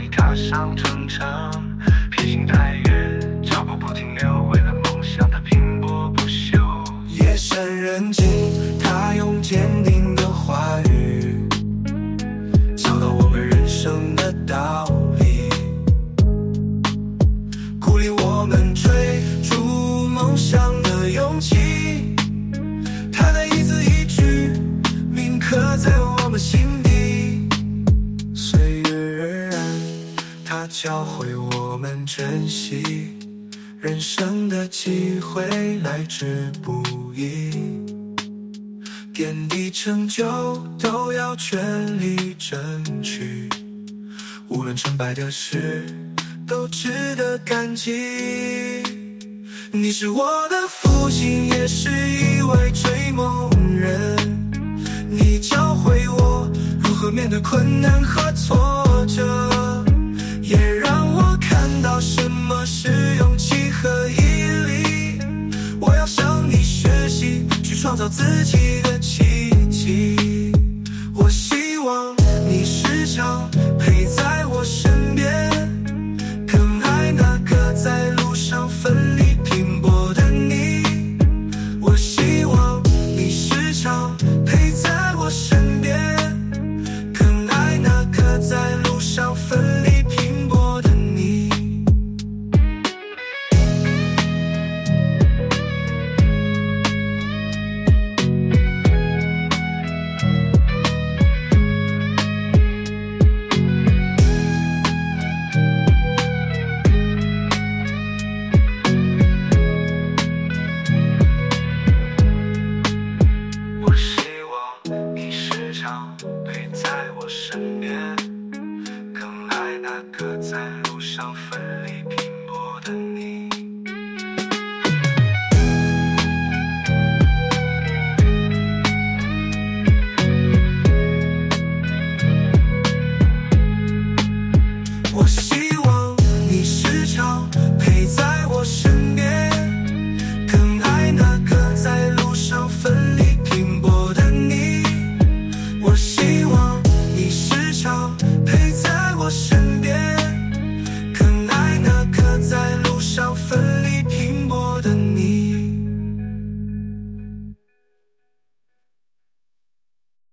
踏上征程，披星戴月，脚步不停留，为了梦想他拼搏不休。夜深人静，他用坚定的话语教导我们人生的道理，鼓励我们追逐梦想的勇气。他的一字一句铭刻在我们心底，岁月荏苒，他教会我们珍惜，人生的机会来之不易，点滴成就都要全力争取，无论成败的事都值得感激。你是我的父亲，也是一位追梦人，你教会我如何面对困难和挫折，也让我看到什么是勇气和毅力。我要向你学习，去创造自己的奇迹。我希望你时常陪在我身边，更爱那个在路上奋力拼搏的你。我希望你时常陪在我身边，更爱那个在路上奋力拼搏的你。我希望你时常陪在我身边，更爱那个在路上奋力拼搏的你。